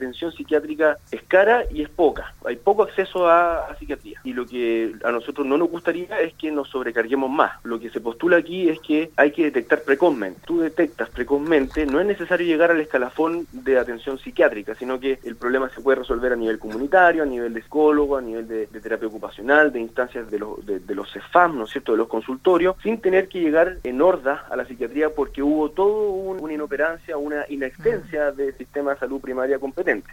atención psiquiátrica es cara y es poca. Hay poco acceso a psiquiatría. Y lo que a nosotros no nos gustaría es que nos sobrecarguemos más. Lo que se postula aquí es que hay que detectar precozmente. Tú detectas precozmente, no es necesario llegar al escalafón de atención psiquiátrica, sino que el problema se puede resolver a nivel comunitario, a nivel de psicólogo, a nivel de terapia ocupacional, de instancias de los CEFAM, ¿no es cierto?, de los consultorios, sin tener que llegar en horda a la psiquiatría porque hubo todo una inoperancia, una inexistencia del sistema de salud primaria competente.